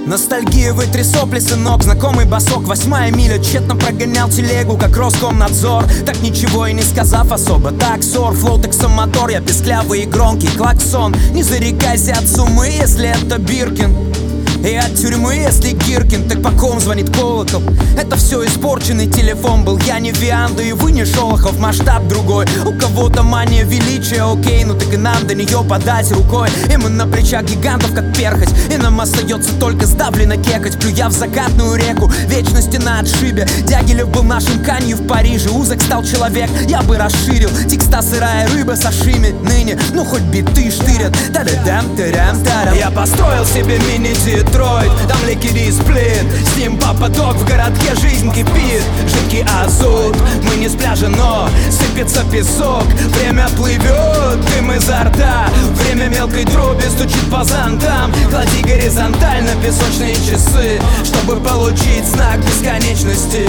Ностальгия, вытри сопли, сынок, знакомый босок. 8-я миля, тщетно прогонял телегу, как Роскомнадзор. Так ничего и не сказав особо. Таксор, флоу, таксомотор, я песклявый и громкий клаксон. Не зарекайся от суммы, если это Биркин, и от тюрьмы, если Гиркин. Так по ком звонит колокол? Это все испорченный телефон был. Я не Вианда и вы не Шолохов. Масштаб другой, у кого-то мания величия. Окей, ну так и нам до нее подать рукой. И мы на плечах гигантов, как перхоть. И нам остается только сдавленно кекать, плюя в закатную реку. Вечности на отшибе. Дягилев был нашим Канью в Париже. Узок стал человек, я бы расширил. Текста сырая рыба сашими ныне. Ну хоть биты штырят. Та-да-дам-та-рам-тарам. Я построил себе мини-Детройт. Там ликери сплит, с ним папа дог. В городке жизнь кипит, жидкий азот. Мы не с пляжа, но сыпется песок. Время плывет, дым изо рта. Время мелкой дроби стучит по зонтам. Клади горизонтально песочные часы, чтобы получить знак бесконечности.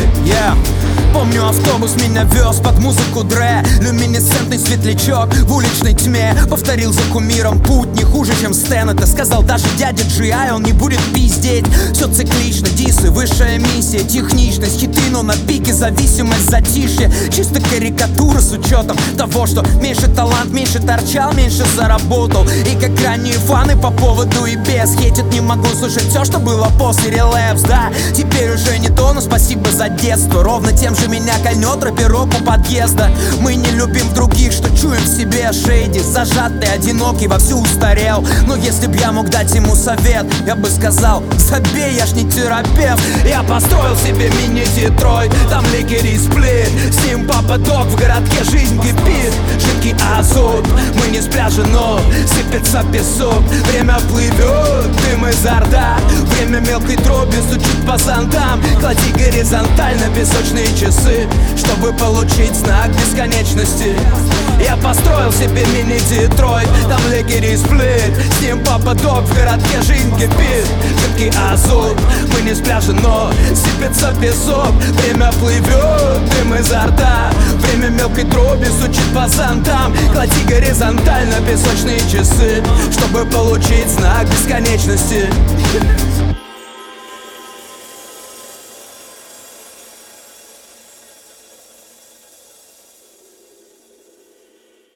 Помню, автобус меня вез под музыку Дре. Люминесцентный светлячок в уличной тьме. Повторил за кумиром путь не хуже, чем Стэн. Это сказал даже дядя G.I. Он не будет пиздеть. Все циклично, дисы, высшая миссия. Техничность, хиты, но на пике зависимость, затишье. Чисто карикатура с учетом того, что меньше талант, меньше торчал, меньше заработал. И как ранние фаны по поводу и без. Хейтить не могу слушать все, что было после релэпс. Да, теперь уже не то, но спасибо за детство. Ровно тем же меня кольнет рэперок у подъезда. Мы не любим других, что чуем в себе. Шейди, зажатый, одинокий, вовсю устарел. Но если б я мог дать ему совет, я бы сказал: забей, я ж не терапевт. Я построил себе мини-Детройт. Там ликери сплит, с ним папа дог. В городке жизнь кипит, жидкий азот. Мы не с пляжа, но сыпется песок. Время плывет, дым изо рта. Время мелкой дроби стучит по зонтам. Клади горизонтально песочные часы, чтобы получить знак бесконечности. Я построил себе мини-Детройт. Там ликери сплит, с ним папа дог. В городке жизнь кипит, жидкий азот. Мы не с пляжа, но сыпется песок. Время плывет, дым изо рта. Время мелкой дроби стучит по зонтам. Клади горизонтально песочные часы, чтобы получить знак бесконечности.